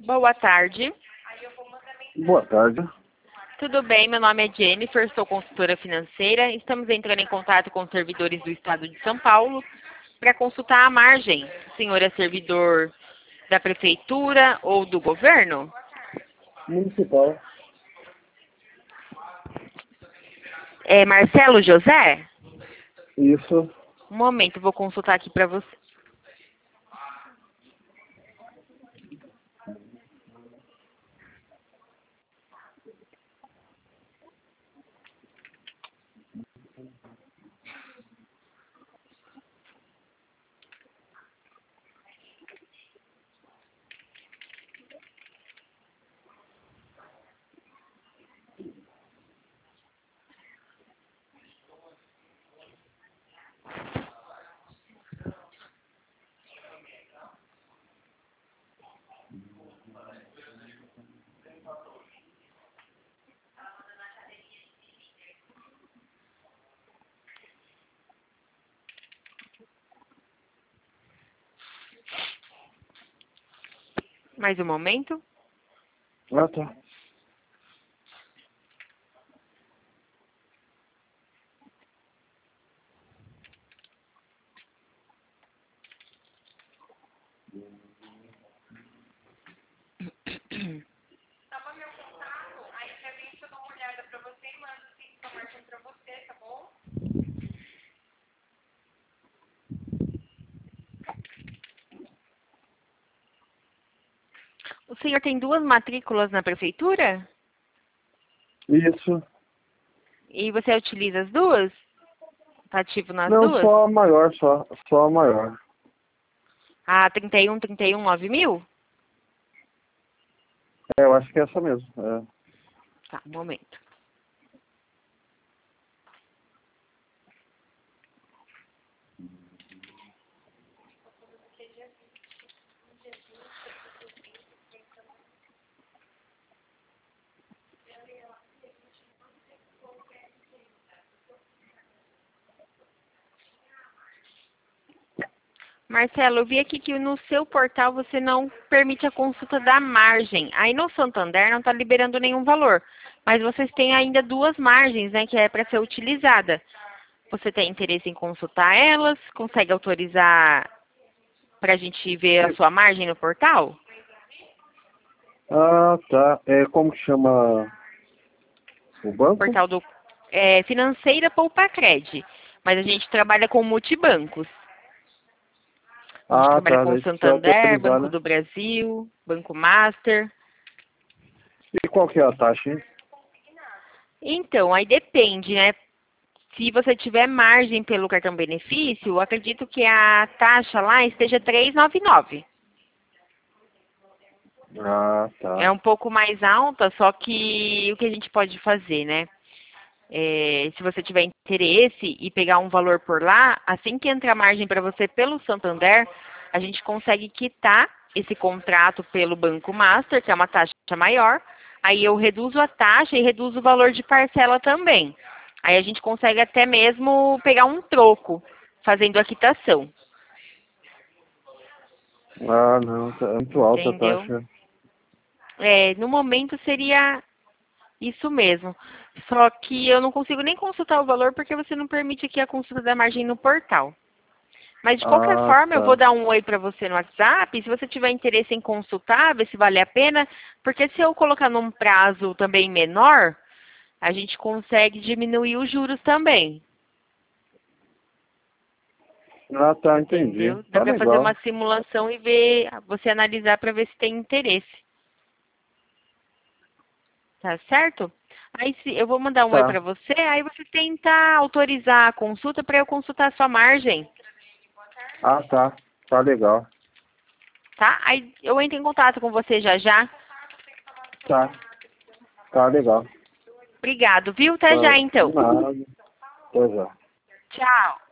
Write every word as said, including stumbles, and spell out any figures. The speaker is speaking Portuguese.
Boa tarde. Boa tarde. Tudo bem? Meu nome é Jennifer, sou consultora financeira. Estamos entrando em contato com os servidores do Estado de São Paulo para consultar a margem. O senhor é servidor da prefeitura ou do governo? Municipal. É Marcelo José? Isso. Um momento, vou consultar aqui para você. Mais um momento. Ah, tá. O senhor tem duas matrículas na prefeitura? Isso. E você utiliza as duas? Está ativo nas Não, duas? só a maior, só, só a maior. A trinta e um, trinta e um, nove mil? É, eu acho que é essa mesmo. É. Tá, um momento. Marcelo, eu vi aqui que no seu portal você não permite a consulta da margem. Aí no Santander não está liberando nenhum valor. Mas vocês têm ainda duas margens, né, que é para ser utilizada. Você tem interesse em consultar elas? Consegue autorizar para a gente ver a sua margem no portal? Ah, tá. É, como que chama o banco? Portal do é, Financeira Poupacred. Mas a gente trabalha com multibancos. A gente Ah, trabalha tá. com Daí precisa Santander, autorizar, Banco né? do Brasil, Banco Master. E qual que é a taxa, hein? Então, aí depende, né? Se você tiver margem pelo cartão benefício, eu acredito que a taxa lá esteja três reais e noventa e nove centavos. Ah, É tá. um pouco mais alta, só que o que a gente pode fazer, né? É, se você tiver interesse e pegar um valor por lá, assim que entra a margem para você pelo Santander, a gente consegue quitar esse contrato pelo Banco Master, que é uma taxa maior. Aí eu reduzo a taxa e reduzo o valor de parcela também. Aí a gente consegue até mesmo pegar um troco fazendo a quitação. Ah, não. Tá muito alta a Entendeu? taxa. É, no momento seria isso mesmo. Só que eu não consigo nem consultar o valor porque você não permite aqui a consulta da margem no portal. Mas de qualquer Ah, forma, eu vou tá. dar um oi para você no WhatsApp. Se você tiver interesse em consultar, ver se vale a pena. Porque se eu colocar num prazo também menor, a gente consegue diminuir os juros também. Ah, tá. Entendi. Entendeu? Dá Tá para fazer legal. uma simulação e ver, você analisar para ver se tem interesse. Tá certo? Aí se, eu vou mandar um oi Tá. para você, aí você tenta autorizar a consulta para eu consultar a sua margem. Ah, tá. Tá legal. Tá? Aí eu entro em contato com você já já. Tá. Tá legal. Obrigado, viu? Até Tá. já De então. nada. Pois é. Tchau.